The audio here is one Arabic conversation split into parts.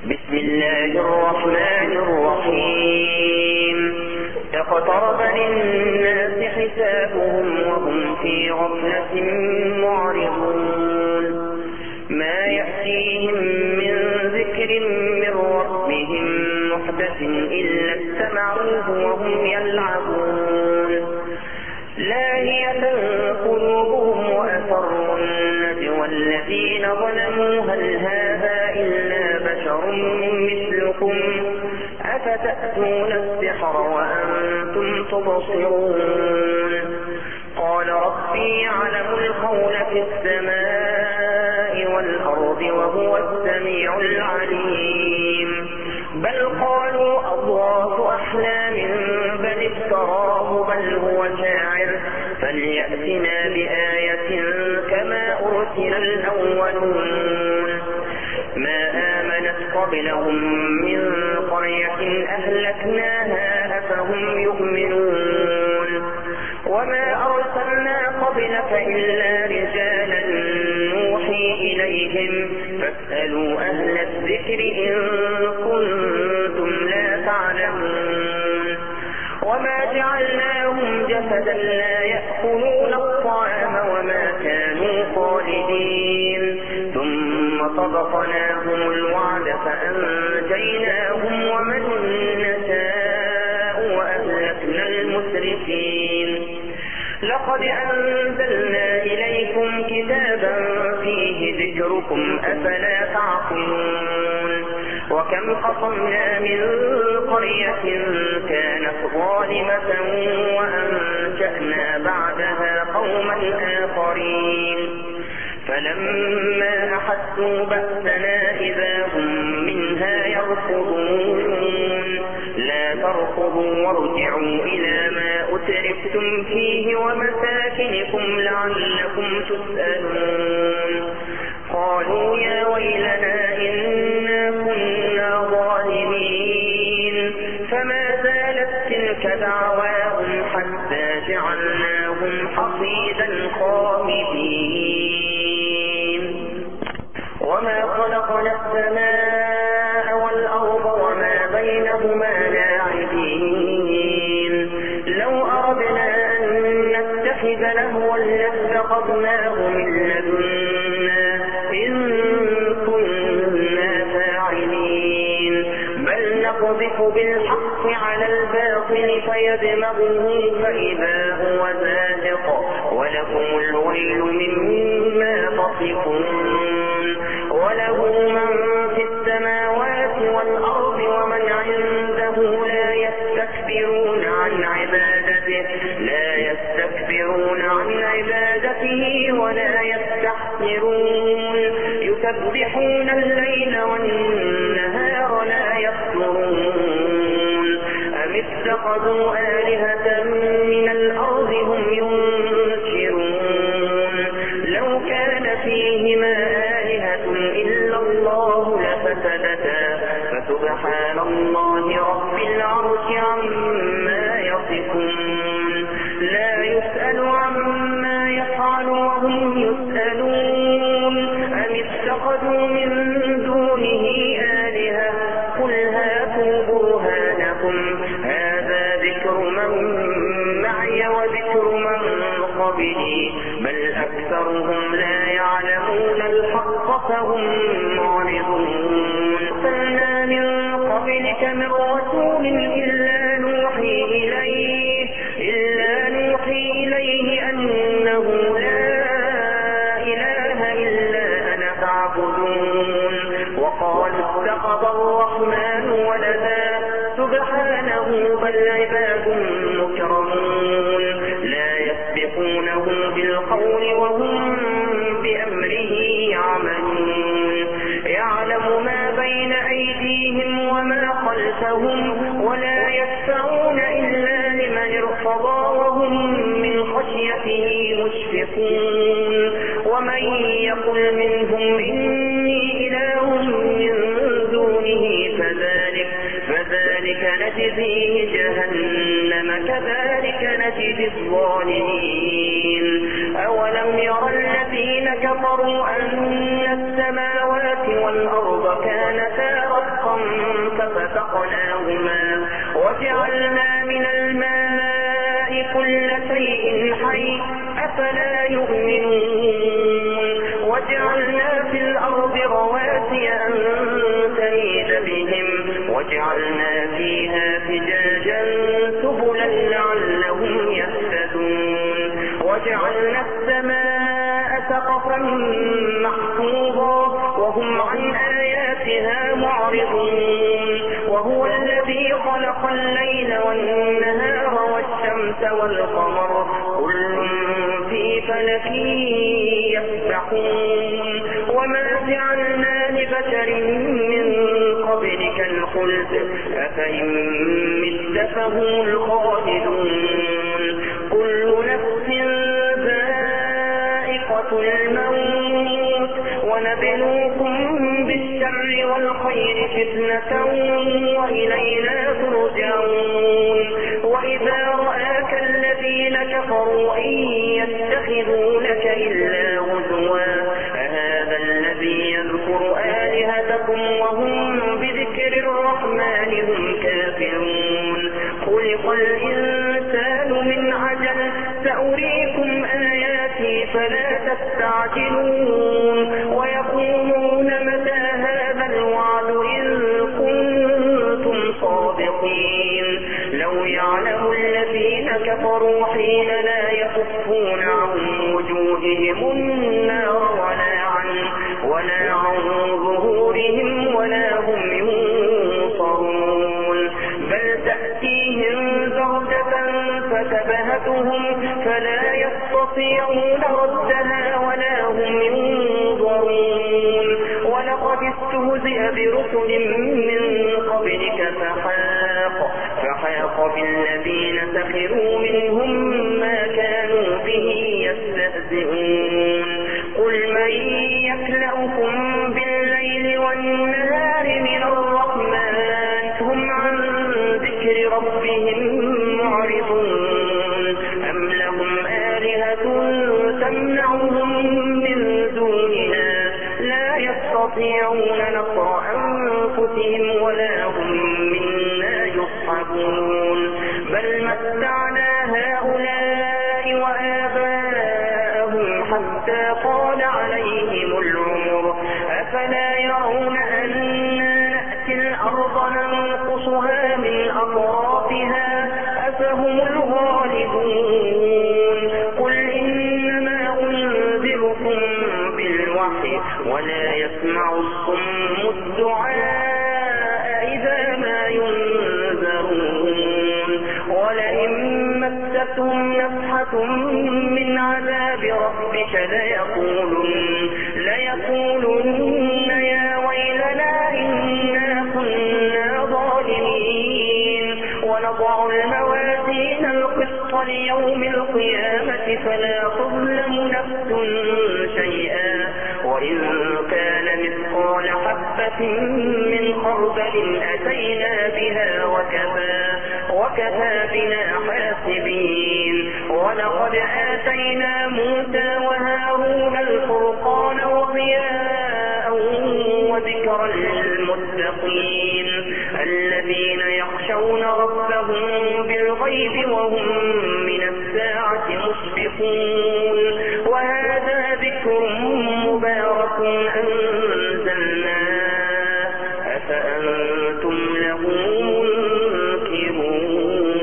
بسم الله الرحمن الرحيم اقترب للناس حسابهم وهم في غفلة معرضون ما يأتيهم من ذكر من ربهم محدث إلا استمعوه وهم يلعبون لاهية قلوبهم وأسروا النجوى الذين ظلموا هل هذا إلا بشر مثلكم أفتأتون السحر وأنتم تبصرون قال ربي يعلم القول في السماء والأرض وهو السميع العليم بل قالوا أضغاث أحلام بل افتراه بل هو شاعر فليأتنا بآية كما أرسل الأولون ما آمنت قبلهم من قرية أهلكناها أفهم يؤمنون وما أرسلنا قبلك إلا رجالا نوحي إليهم فاسألوا أهل الذكر إن كنتم لا تعلمون وما جعلناهم جسدا لا يأكلون الطعام وما كانوا خالدين ثم صدقناهم الوعد فأنجيناهم ومن نشاء وأهلكنا المسرفين لقد أنزلنا إليكم كتابا فيه ذكركم أفلا تعقلون وكم قصمنا من قرية كانت ظالمة وأنشأنا بعدها قوما آخرين فلما أحسوا بأسنا إذا هم منها يركضون لا تركضوا وارجعوا إلى ما أترفتم فيه ومساكنكم لعلكم تسألون قالوا يا ويلنا إنا كنا ظالمين فما زالت تلك دعواهم حتى جعلناهم حصيدا خامدين وما خلقنا السماء والأرض وما بينهما لاعبين لو أردنا أن نتخذ لهوا لاتخذناه من لدنا إن كنا فاعلين بل نقذف بالحق على الباطل فيدمغه فإذا هو زاهق ولكم الويل مما تصفون وله من في السماوات والأرض ومن عنده لا يستكبرون عن عبادته ولا يستحسرون يسبحون الليل والنهار لا يفترون أم اتخذوا آلهة من الأرض هم ينشرون لو كان فيهما آلهة إلا الله لفسدتا فسبحان الله رب العرش عما يصفون لا يسأل عما يفعل وهم يسألون أم اتخذوا من دونه آلهة قل هاتوا برهانكم هذا ذكر من معي وذكر من قبلي بل أكثرهم لا يعلمون الحق فهم معرضون أرسلنا من قبلك من رسول إلا نوحي إليه أنه لا إله إلا أنا فاعبدون وقالوا اتخذ الرحمن ولدا سبحانه بل عباد مكرمون لا يسبقونه بالقول وهم بأمره يعملون يعلم ما بين أيديهم وما خلفهم ولا يشفعون إلا لمن ارتضى وهم من خشيته مشفقون ومن يقل منهم إني إله من دونه فذلك نجزيه جهنم كذلك نجزي الظالمين أولم ير الذين كفروا أن السماوات والأرض كانتا شقا ففتقناهما وجعلنا من الماء كل شيء حي أفلا يؤمنون وجعلنا في الأرض رواسي أن تميد بهم وجعلنا فيها فجاجا سبلا لعلهم يهتدون وجعلنا السماء سقفا محفوظا وهم عن آياتها معرضون وهو الذي خلق الليل والنهار والشمس والقمر كل في فلك يسبحون وما جعلنا لبشر من قبلك الخلد أفإن مت فهم الخالدون كل نفس ذائقة الموت ونبلوكم بالشر والخير فتنة وإلينا ترجعون وإذا رآك الذين كفروا إن يتخذونك إلا هزوا أهذا الذي يذكر آلهتكم وهم بذكر الرحمن هم كافرون خلق الإنسان من عجل سأريكم آياتي فلا تستعجلون ويقولون متى هذا الوعد إن كنتم صادقين لو يعلم الذين كفروا حين لا يكفون عن وجوههم النار ولا عن ظهورهم ولا هم ينصرون بل تأتيهم بغتة فتبهتهم فلا يستطيعون ردها ولا هم ينظرون ولقد استهزئ برسل من قبلك فحاق بالذين سخروا منهم ما كانوا به يستهزئون قل من يكلأكم بالليل والنهار من الرحمن هم عن ذكر ربهم معرضون أم لهم آلهة تمنعهم من دوننا لا يستطيعون نصر أنفسهم ولا هم منا يصحبون بل متعنا هؤلاء وآباءهم حتى طال عليهم العمر أفلا يرون أنا نأتي الأرض ننقصها من أطرافها أفهم الغالبون قل إنما أنذركم بالوحي ولا يسمع الصم الدعاء إذا ما ينذرون ولئن مستهم نفحة من عذاب ربك ليقولن يا ويلنا إنا كنا ظالمين ونضع الموازين القسط ليوم القيامة فلا تظلم نفس شيئا وإن كان مثقال حبة من خردل أتينا بها وكفى بنا حاسبين ولقد آتينا موسى وهارون الفرقان وضياء وذكرا للمتقين الذين يخشون ربهم بالغيب وهم من الساعة مشفقون وهذا ذكر مبارك أنزلناه أفأنتم له منكرون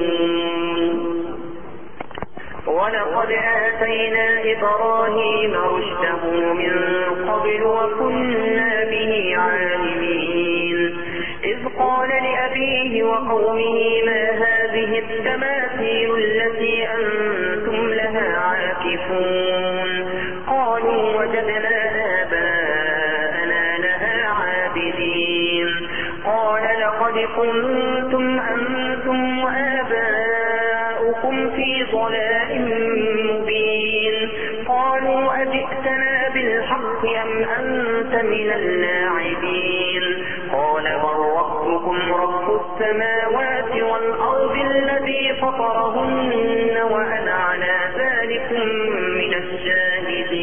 ولقد آتينا إبراهيم رشده من قبل وكنا به عالمين إذ قال لأبيه وقومه ما هذه التماثيل التي أنتم لها عاكفون قالوا وجدنا آباءنا لها عابدين قال لقد كنتم أنتم وآباؤكم في ضلال مبين قالوا أجئتنا بالحق أم أنت من اللاعبين قال بل ربكم رب السماوات والأرض الذي فطرهن وأنا على ذلك من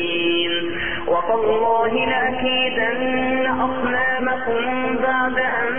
الشاهدين وتالله لأكيدن أصنامكم بعد أن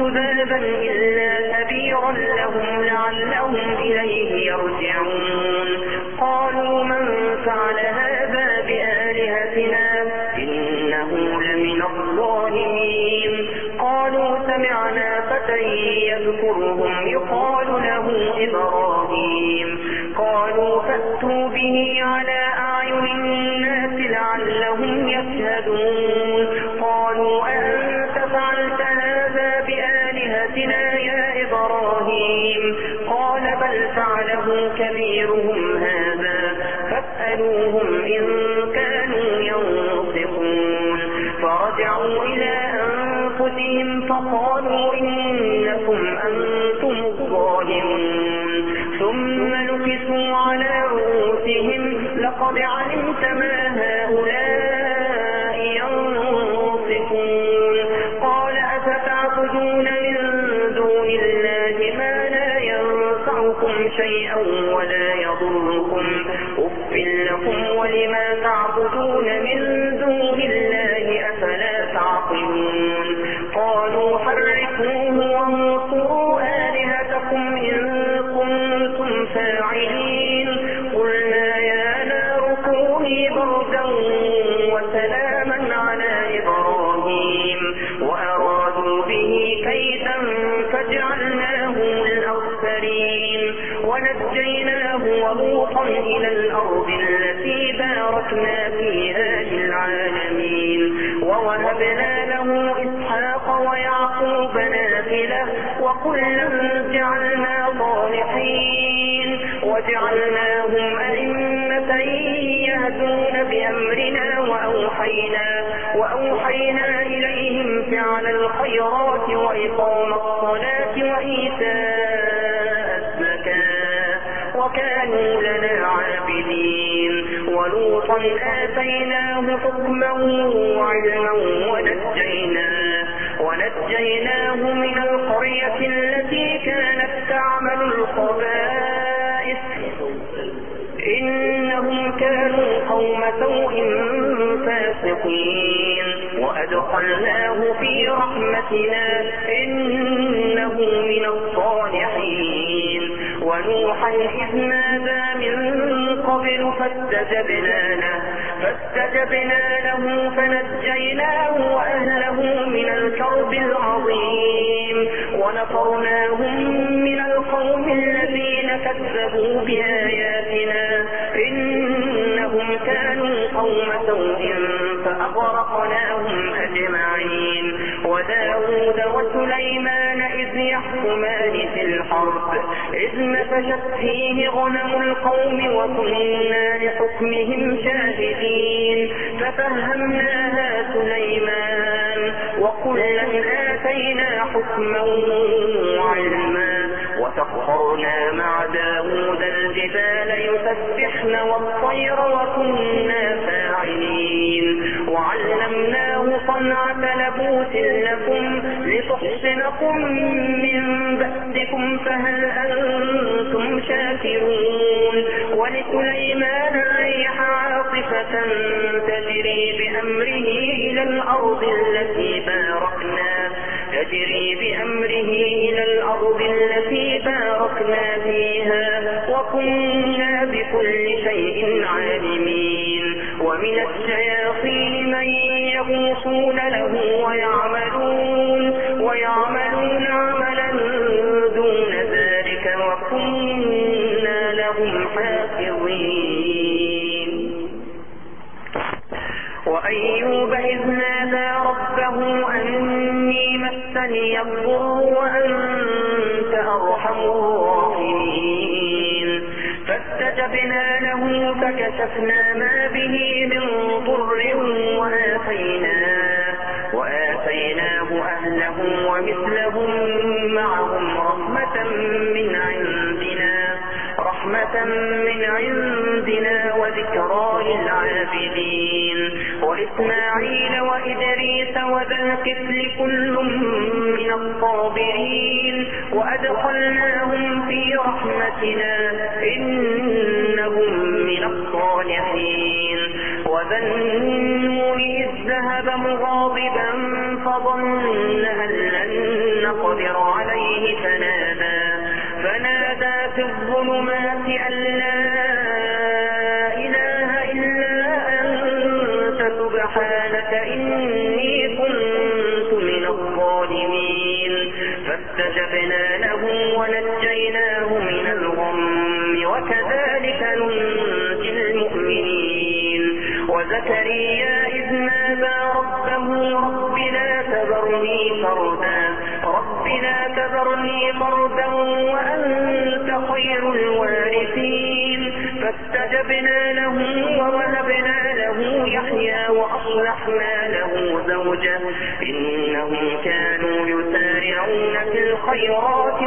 ذُبَابًا إِلَّا كَبِيرًا لَهُمْ لَعَلَّهُمْ إِلَيْهِ يَرْجِعُونَ قالوا من فعل هذا بآلهتنا إنه لمن الظالمين قالوا سمعنا فتى يذكرهم يقال له إبراهيم قالوا فأتوا به على أعين الناس لعلهم يشهدون قالوا أنت فعلت هذا بآلهتنا يا إبراهيم قال بل فعله كبيرهم هذا فاسألوهم إن كانوا ينطقون فرجعوا إلى أنفسهم فقالوا إنكم أنتم الظالمون ثم نكسوا على رؤوسهم لقد علمت ما هؤلاء ينطقون قال أفتعبدون من دون الله ما لا ينفعكم شيئا ولا يضركم أف لكم ولما تعبدون من دون الله أفلا تعقلون قالوا حرقوه وانصروا آلهتكم إن كنتم فاعلين قلنا يا نار كوني بردا وسلاما على إبراهيم وأرادوا به كيدا فجعلناهم الأخسرين ونجيناه ولوطا إلى الأرض التي باركنا فيها للعالمين ووهبنا له إسحاق ويعقوب نافلة وكلا جعلنا صالحين وجعلناهم أئمة يهدون بأمرنا وأوحينا إليهم فعل الخيرات وإقام الصلاة وإيتاء الزكاة وكانوا لنا عابدين ولوطا آتيناه حكما وعلما ونجيناه من القرية التي كانت تعمل الخبائث إنهم كانوا قوم سوء فاسقين وأدخلناه في رحمتنا إنه من الصالحين ونوحا إذ نادى من قبل فاستجبنا له فنجيناه وأهله من الكرب العظيم ونصرناهم من القوم الذين كذبوا بآياتنا إنهم كانوا قوم سوء فأغرقناهم أجمعين وداود وسليمان إذ يحكمان في الحرب إذ نفشت فيه غنم القوم وكنا لحكمهم شاهدين ففهمناها سليمان وكلا آتينا حكما وعلما وسخرنا مع داود الجبال يسبحن والطير وكنا فاعلين وعلمناه صنعة لبوس لكم لتحصنكم من بأسكم فهل أنتم شاكرون ولسليمان الريح عاصفة تجري بأمره إلى الأرض التي باركنا فيها وكنا بكل شيء عالمين ومن الشياطين من يغوصون له ويعملون عملا دون ذلك وكنا لهم حافظين وأيوب إذ نادى ربه أني مسني الضر وأنت أرحم الراحمين فاستجبنا له فكشفنا ما به من ضر وآتيناه أهله ومثلهم معهم رحمة من عندنا وذكرى للعابدين وإسماعيل وإدريس وذا الكفل كل من الصابرين وأدخلناهم في رحمتنا إنهم من الصالحين وذا النون إذ ذهب مغاضبا فظن أن لن نقدر سبحانك إني كنت من الظالمين فاستجبنا له ونجيناه من الغم وكذلك ننجي المؤمنين وزكريا إذ نادى ربه رب لا تذرني فردا وأنت خير الوارثين فاستجبنا له ووهبنا له يحيى وأصلحنا له زوجه إنهم كانوا يسارعون في الخيرات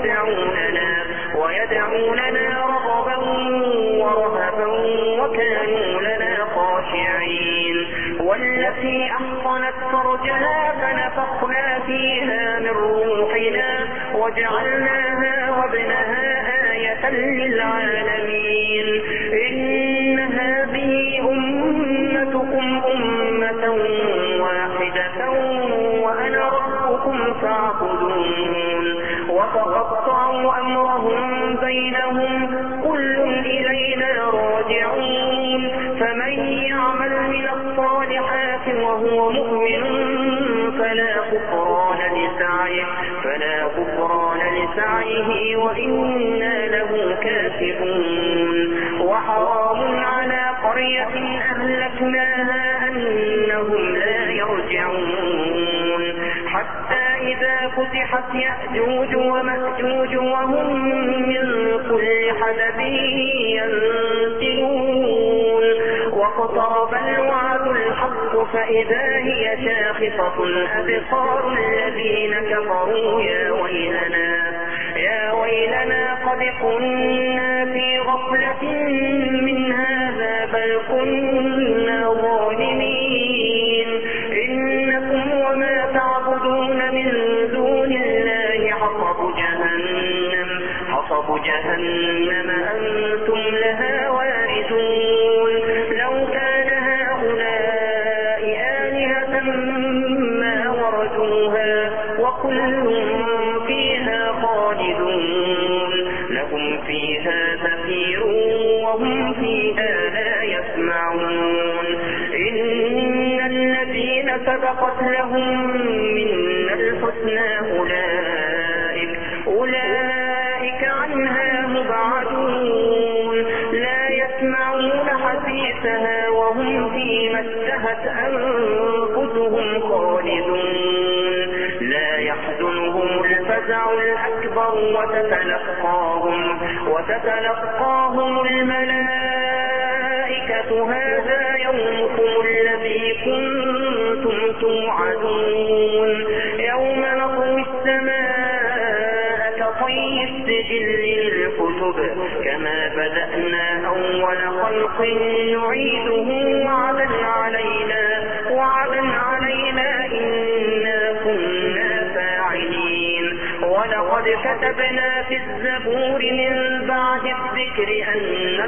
ويدعوننا رغبا ورهبا وكانوا لنا خاشعين والتي أحصنت فرجها فنفخنا فيها من روحنا وجعلناها وابنها آية للعالمين إن هذه أمتكم أمة واحدة وأنا ربكم فاعبدون وتقطعوا أمرهم بينهم كل إلينا راجعون فمن يعمل من الصالحات وهو مؤمن فلا كفران لسعيه وإنا له كاتبون وحرام على قرية أهلكناها أنهم لا يرجعون حتى إذا فتحت يأجوج ومأجوج وهم من كل حدب ينسلون واقترب الوعد الحق فإذا هي شاخصة أبصار الذين كفروا يا ويلنا قد كنا في غفلة من هذا بل كنا ظالمين إنكم وما تعبدون من دون الله حصب جهنم أنتم لها واردون لو كان هؤلاء آلهة ما وردوها وكل فيها خالدون لهم فيها زفير وهم فيها لا يسمعون إن الذين سبقت لهم منا الحسنى أولئك عنها مبعدون لا يسمعون حسيسها وهم فيما اشتهت أنفسهم خالدون لا يحزنهم الفزع الأكبر وتتلقاهم الملائكة هذا يومكم الذي كنتم توعدون يوم نطوي السماء كطي السجل للكتب كما بدأنا أول خلق نعيده وعدا علينا إنا كنا فاعلين ولقد كتبنا في الزبور من بعد الذكر أن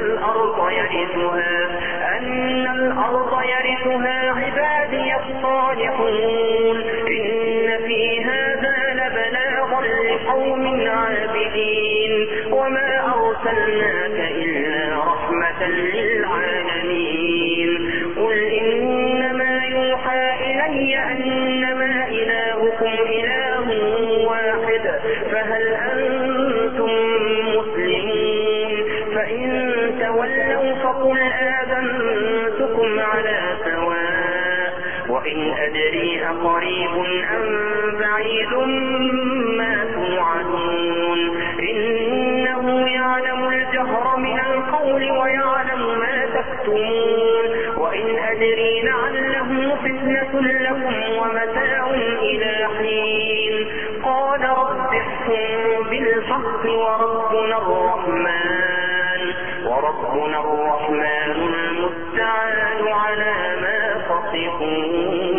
الأرض يرثها عبادي الصالحون إن في هذا لبلاغا لقوم عابدين وما أرسلناك إلا رحمة للعالمين قل إنما يوحى إلي أنما إلهكم إله واحد فهل أنتم مسلمون فإن تولوا فقل آذنتكم على سواء وإن أدري أقريب أم بعيد ما توعدون إنه يعلم الجهر من القول ويعلم ما تكتمون وإن أدري لعله فتنة لكم ومتاع إلى حين قال رب احكم بالحق وربنا الرحمن المستعان على ما تصفون